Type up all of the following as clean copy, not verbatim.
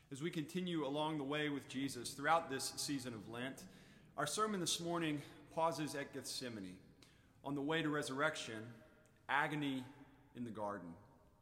As we continue along the way with Jesus throughout this season of Lent, our sermon this morning pauses at Gethsemane, on the way to resurrection, agony in the garden.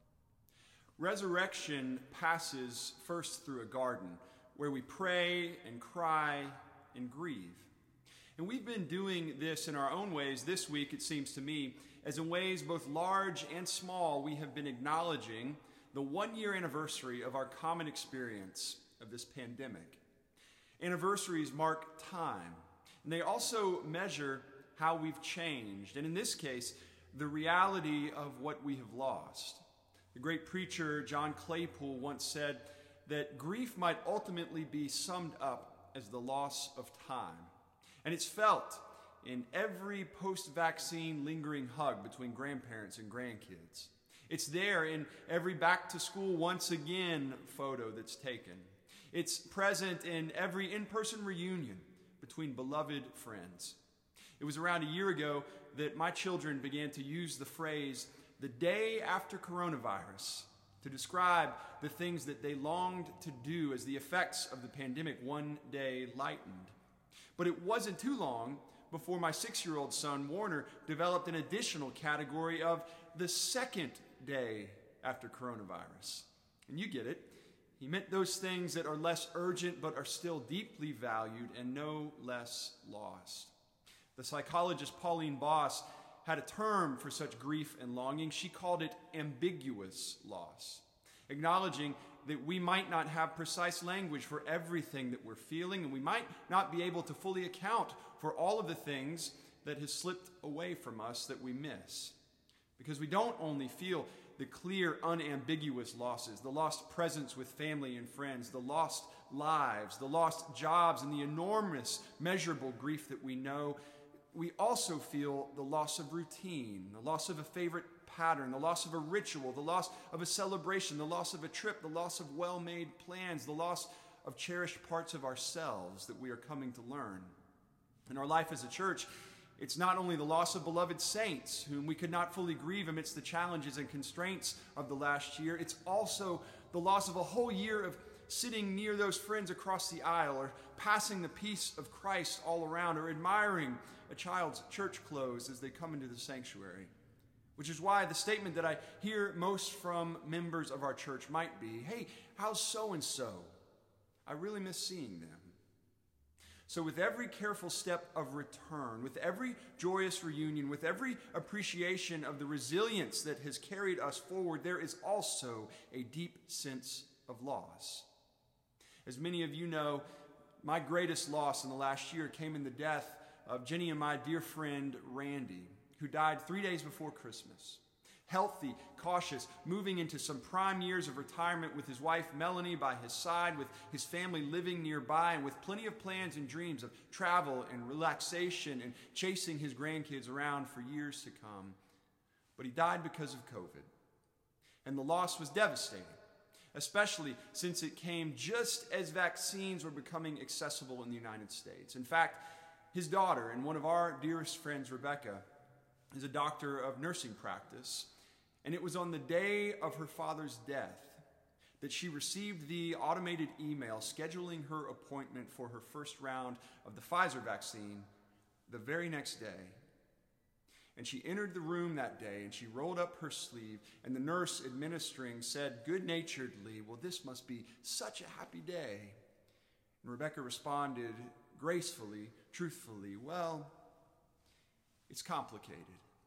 Resurrection passes first through a garden where we pray and cry and grieve. And we've been doing this in our own ways this week, it seems to me, as in ways both large and small, we have been acknowledging the one-year anniversary of our common experience of this pandemic. Anniversaries mark time, and they also measure how we've changed, and in this case, the reality of what we have lost. The great preacher John Claypool once said that grief might ultimately be summed up as the loss of time, and it's felt in every post-vaccine lingering hug between grandparents and grandkids. It's there in every back-to-school once again photo that's taken. It's present in every in-person reunion between beloved friends. It was around a year ago that my children began to use the phrase, the day after coronavirus, to describe the things that they longed to do as the effects of the pandemic one day lightened. But it wasn't too long before my 6-year-old son, Warner, developed an additional category of the second day after coronavirus. And you get it. He meant those things that are less urgent but are still deeply valued and no less lost. The psychologist Pauline Boss had a term for such grief and longing. She called it ambiguous loss, acknowledging that we might not have precise language for everything that we're feeling, and we might not be able to fully account for all of the things that has slipped away from us that we miss. Because we don't only feel the clear, unambiguous losses, the lost presence with family and friends, the lost lives, the lost jobs, and the enormous, measurable grief that we know, we also feel the loss of routine, the loss of a favorite pattern, the loss of a ritual, the loss of a celebration, the loss of a trip, the loss of well-made plans, the loss of cherished parts of ourselves that we are coming to learn. In our life as a church, it's not only the loss of beloved saints whom we could not fully grieve amidst the challenges and constraints of the last year, it's also the loss of a whole year of sitting near those friends across the aisle, or passing the peace of Christ all around, or admiring a child's church clothes as they come into the sanctuary. Which is why the statement that I hear most from members of our church might be, hey, how's so-and-so? I really miss seeing them. So with every careful step of return, with every joyous reunion, with every appreciation of the resilience that has carried us forward, there is also a deep sense of loss. As many of you know, my greatest loss in the last year came in the death of Jenny and my dear friend Randy, who died 3 days before Christmas. Healthy, cautious, moving into some prime years of retirement with his wife Melanie by his side, with his family living nearby, and with plenty of plans and dreams of travel and relaxation and chasing his grandkids around for years to come. But he died because of COVID. And the loss was devastating, especially since it came just as vaccines were becoming accessible in the United States. In fact, his daughter and one of our dearest friends, Rebecca, is a doctor of nursing practice, and it was on the day of her father's death that she received the automated email scheduling her appointment for her first round of the Pfizer vaccine the very next day. And she entered the room that day, and she rolled up her sleeve, and the nurse administering said good-naturedly, well, this must be such a happy day. And Rebecca responded gracefully, truthfully, well, it's complicated.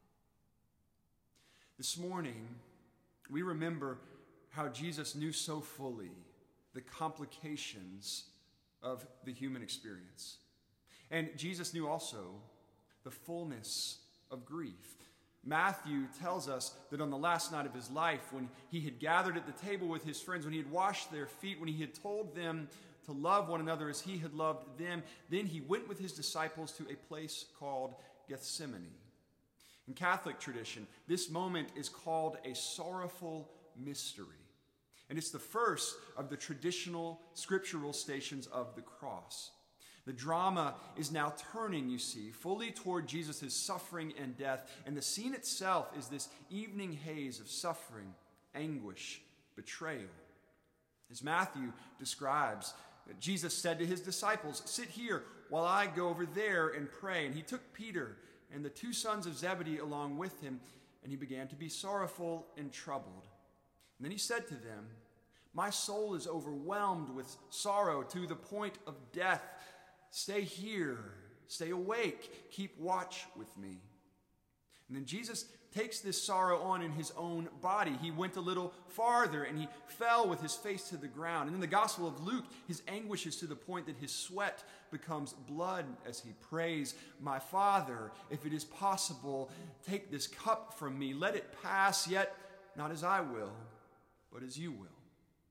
This morning, we remember how Jesus knew so fully the complications of the human experience. And Jesus knew also the fullness of grief. Matthew tells us that on the last night of his life, when he had gathered at the table with his friends, when he had washed their feet, when he had told them to love one another as he had loved them, then he went with his disciples to a place called Gethsemane. In Catholic tradition, this moment is called a sorrowful mystery. And it's the first of the traditional scriptural stations of the cross. The drama is now turning, you see, fully toward Jesus' suffering and death. And the scene itself is this evening haze of suffering, anguish, betrayal. As Matthew describes, Jesus said to his disciples, "Sit here while I go over there and pray." And he took Peter and the two sons of Zebedee along with him, and he began to be sorrowful and troubled. And then he said to them, "My soul is overwhelmed with sorrow to the point of death. Stay here, stay awake, keep watch with me." And then Jesus takes this sorrow on in his own body. He went a little farther and he fell with his face to the ground. And in the Gospel of Luke, his anguish is to the point that his sweat becomes blood as he prays, "My Father, if it is possible, take this cup from me. Let it pass, yet not as I will, but as you will."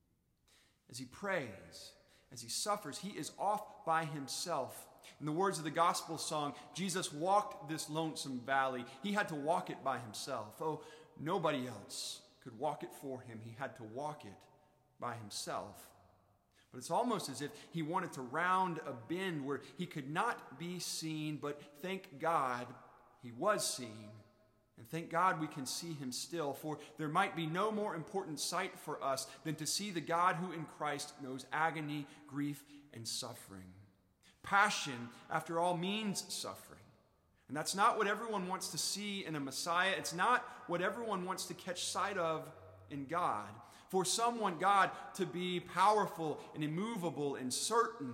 As he prays, as he suffers, he is off by himself. In the words of the gospel song, Jesus walked this lonesome valley. He had to walk it by himself. Oh, nobody else could walk it for him. He had to walk it by himself. But it's almost as if he wanted to round a bend where he could not be seen, but thank God he was seen. And thank God we can see him still, for there might be no more important sight for us than to see the God who in Christ knows agony, grief, and suffering. Passion, after all, means suffering. And that's not what everyone wants to see in a Messiah. It's not what everyone wants to catch sight of in God. For some want God to be powerful and immovable and certain,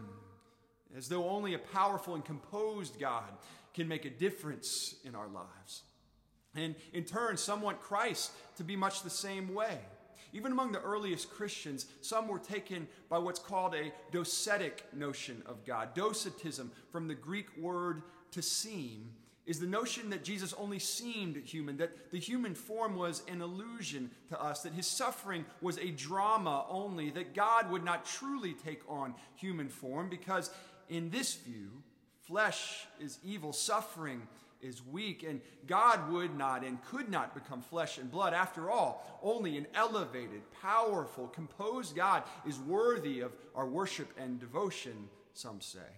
as though only a powerful and composed God can make a difference in our lives. And in turn, some want Christ to be much the same way. Even among the earliest Christians, some were taken by what's called a docetic notion of God. Docetism, from the Greek word to seem, is the notion that Jesus only seemed human, that the human form was an illusion to us, that his suffering was a drama only, that God would not truly take on human form, because in this view, flesh is evil, suffering is weak, and God would not and could not become flesh and blood. After all, only an elevated, powerful, composed God is worthy of our worship and devotion, some say.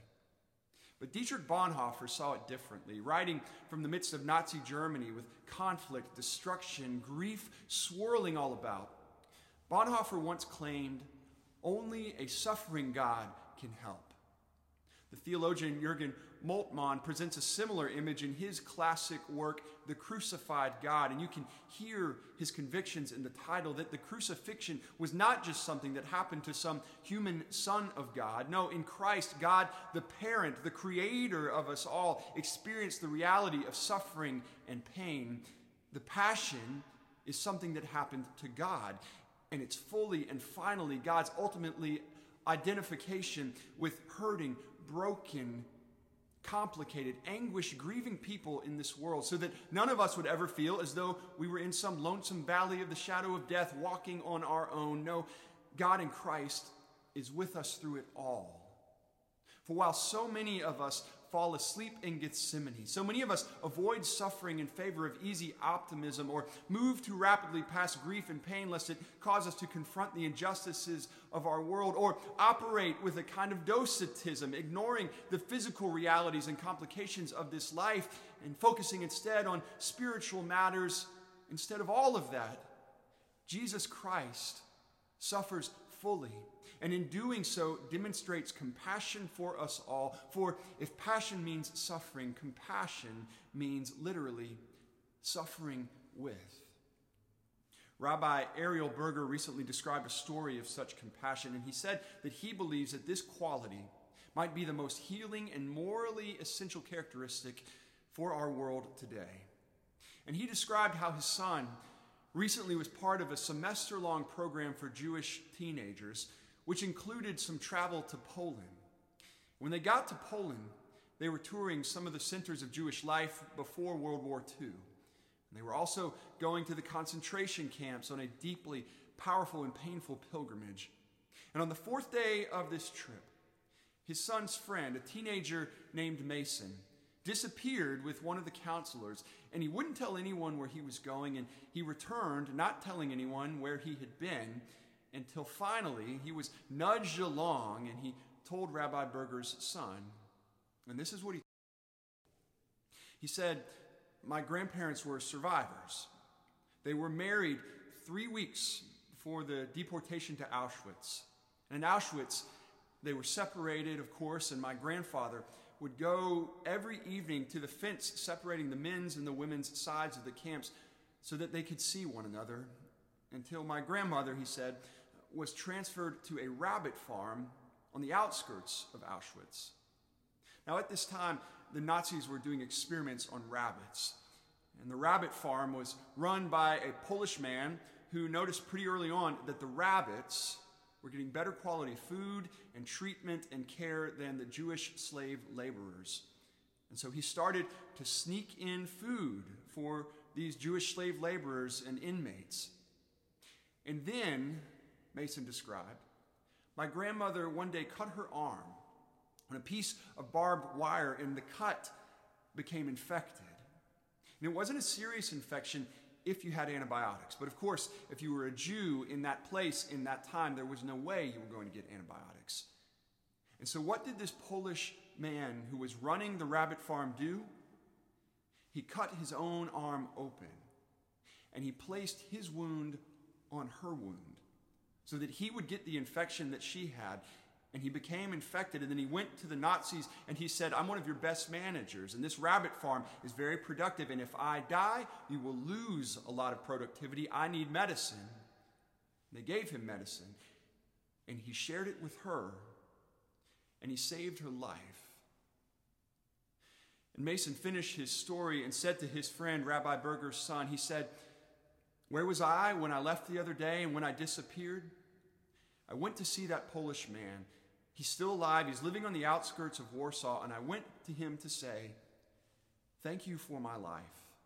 But Dietrich Bonhoeffer saw it differently. Writing from the midst of Nazi Germany with conflict, destruction, grief swirling all about, Bonhoeffer once claimed, "Only a suffering God can help." The theologian Jürgen Moltmann presents a similar image in his classic work, The Crucified God, and you can hear his convictions in the title that the crucifixion was not just something that happened to some human son of God. No, in Christ, God, the parent, the creator of us all, experienced the reality of suffering and pain. The passion is something that happened to God, and it's fully and finally God's ultimately identification with hurting, broken, complicated, anguish, grieving people in this world, so that none of us would ever feel as though we were in some lonesome valley of the shadow of death, walking on our own. No, God in Christ is with us through it all. For while so many of us fall asleep in Gethsemane, so many of us avoid suffering in favor of easy optimism, or move too rapidly past grief and pain lest it cause us to confront the injustices of our world, or operate with a kind of docetism, ignoring the physical realities and complications of this life and focusing instead on spiritual matters. Instead of all of that, Jesus Christ suffers fully, and in doing so demonstrates compassion for us all. For if passion means suffering, compassion means literally suffering with. Rabbi Ariel Berger recently described a story of such compassion, and he said that he believes that this quality might be the most healing and morally essential characteristic for our world today. And he described how his son recently was part of a semester-long program for Jewish teenagers, which included some travel to Poland. When they got to Poland, they were touring some of the centers of Jewish life before World War II. And they were also going to the concentration camps on a deeply powerful and painful pilgrimage. And on the fourth day of this trip, his son's friend, a teenager named Mason, disappeared with one of the counselors, and he wouldn't tell anyone where he was going, and he returned not telling anyone where he had been, until finally he was nudged along and he told Rabbi Berger's son. And this is what he said, "My grandparents were survivors. They were married 3 weeks before the deportation to Auschwitz. And in Auschwitz, they were separated, of course, and my grandfather would go every evening to the fence separating the men's and the women's sides of the camps so that they could see one another, until my grandmother, he said, was transferred to a rabbit farm on the outskirts of Auschwitz. Now, at this time, the Nazis were doing experiments on rabbits, and the rabbit farm was run by a Polish man who noticed pretty early on that the rabbits were getting better quality food and treatment and care than the Jewish slave laborers. And so he started to sneak in food for these Jewish slave laborers and inmates. And then, Mason described, my grandmother one day cut her arm on a piece of barbed wire, and the cut became infected. And it wasn't a serious infection if you had antibiotics. But of course, if you were a Jew in that place, in that time, there was no way you were going to get antibiotics. And so what did this Polish man who was running the rabbit farm do? He cut his own arm open, and he placed his wound on her wound so that he would get the infection that she had. And he became infected, and then he went to the Nazis and he said, I'm one of your best managers, and this rabbit farm is very productive, and if I die, you will lose a lot of productivity. I need medicine. And they gave him medicine, and he shared it with her, and he saved her life. And Mason finished his story and said to his friend, Rabbi Berger's son, he said, where was I when I left the other day and when I disappeared? I went to see that Polish man. He's still alive. He's living on the outskirts of Warsaw, and I went to him to say, thank you for my life.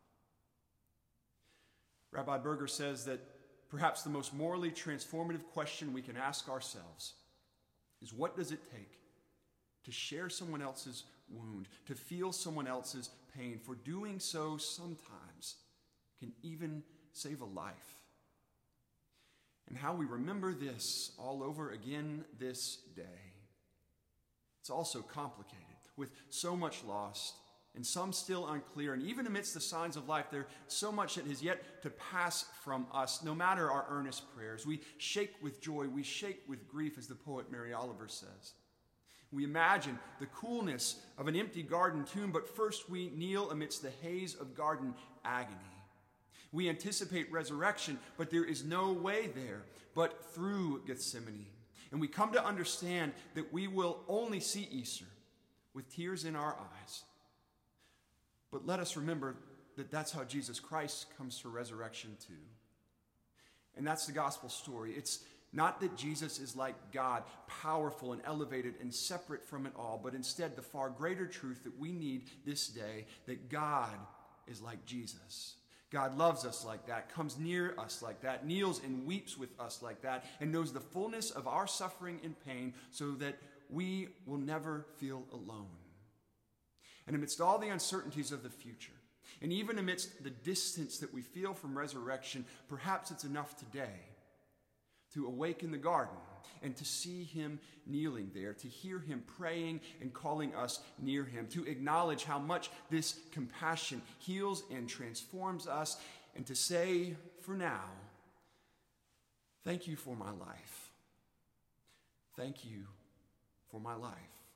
Rabbi Berger says that perhaps the most morally transformative question we can ask ourselves is, what does it take to share someone else's wound, to feel someone else's pain? For doing so sometimes can even save a life. And how we remember this all over again this day. It's also complicated, with so much lost, and some still unclear. And even amidst the signs of life, there's so much that has yet to pass from us, no matter our earnest prayers. We shake with joy, we shake with grief, as the poet Mary Oliver says. We imagine the coolness of an empty garden tomb, but first we kneel amidst the haze of garden agony. We anticipate resurrection, but there is no way there but through Gethsemane. And we come to understand that we will only see Easter with tears in our eyes. But let us remember that that's how Jesus Christ comes to resurrection too. And that's the gospel story. It's not that Jesus is like God, powerful and elevated and separate from it all, but instead the far greater truth that we need this day, that God is like Jesus. God loves us like that, comes near us like that, kneels and weeps with us like that, and knows the fullness of our suffering and pain so that we will never feel alone. And amidst all the uncertainties of the future, and even amidst the distance that we feel from resurrection, perhaps it's enough today to awaken the garden and to see him kneeling there, to hear him praying and calling us near him, to acknowledge how much this compassion heals and transforms us, and to say, for now, thank you for my life. Thank you for my life.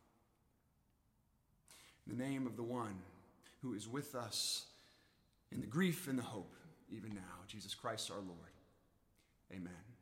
In the name of the one who is with us in the grief and the hope, even now, Jesus Christ our Lord. Amen.